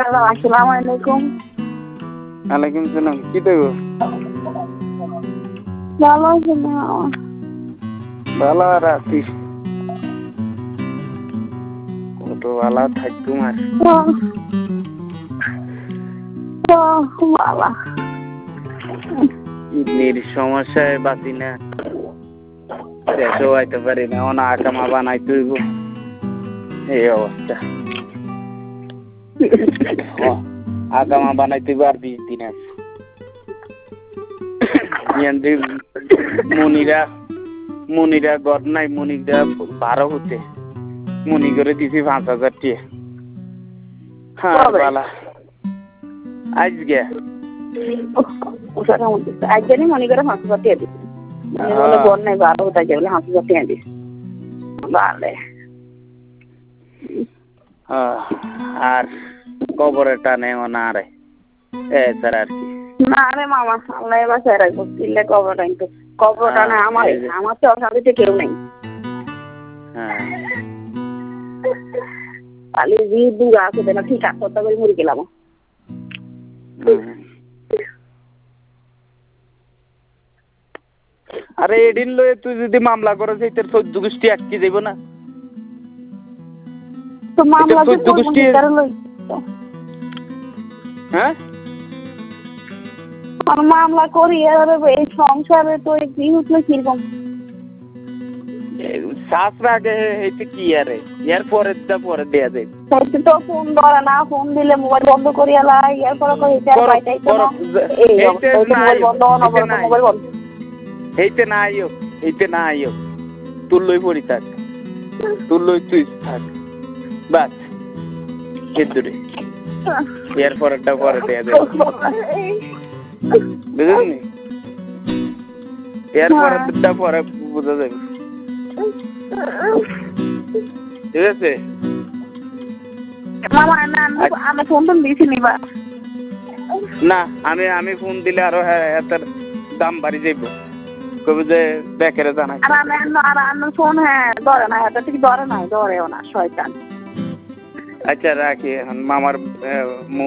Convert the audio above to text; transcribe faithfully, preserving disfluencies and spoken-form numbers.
Hello, আসসালামু আলাইকুম। ওয়ালাইকুম সালাম। কি দেবো? ভালো আছেন না? ভালো আর আছিস? কত ভালো থাকতুম আর। বাবা কিডনির সমস্যায় বাঁচি না, দেশও আইতে পারি না, অনা আকামা বানাইতে হইব, এই অবস্থা। আকামা বানাইতে হইব আর বিশ দিন আছে। মনিরা মনিরা ঘর নাই, মনিরা বারো হতে মনি করে দিছি পাঁচ হাজার টিয়া। হ্যাঁ বালা আজকে একজনই মনে করে পাঁচ হাজার টাকা দিচ্ছে, বলে ঘর নাই বারো হতে বলে পাঁচ হাজার টাকা দিচ্ছে। ভালো আর কবরের টানে না রে এছাড়া আর কি না রে মামা, আল্লাহ বাসায় রাখবো। দিলে কবর টানতো, কবর টানে আমার আমার তো অশান্তিতে কেউ নেই। খালি জি দুগা আছে না, ঠিক আছে কথা করে মরে গেলাম। আরে এদিন লয়ে তুই যদি মামলা করস এই তোর চোদ্দ গোষ্ঠী আটকে যাইব না? তো মামলা চোদ্দ গোষ্ঠী হ্যাঁ মামলা করি এই সংসারে তো কি হচ্ছে কিরকম শাস্ত্র আগে এইটা কি আরে এর পরে পরে দেয়া যায়। তো ফোন ধরে না, ফোন দিলে মোবাইল বন্ধ করিয়া লাই, এর পরে কই এটা পাইতাই তো না। এই মোবাইল বন্ধ না, মোবাইল বন্ধ এইতে না আইও, এইতে না আইও, তুই লই পড়ি থাক, তুই লই তুই থাক, বাস এদুরে এর পরেরটা পরে দেয়া যায়, বুঝলি? এর পরেরটা পরে বোঝা যাবে, ঠিক আছে? আমি ফোন তো দিছি নিবা না, আমি আমি ফোন দিলে আরো এটার দাম বাড়ি যাইব, কবে যে বেকারে জানাই। আর আমি আর আমার ফোন হ্যাঁ ধরে না, এটা ঠিক ধরে না, ধরেও না শয়তান। আচ্ছা রাখি এখন, মামার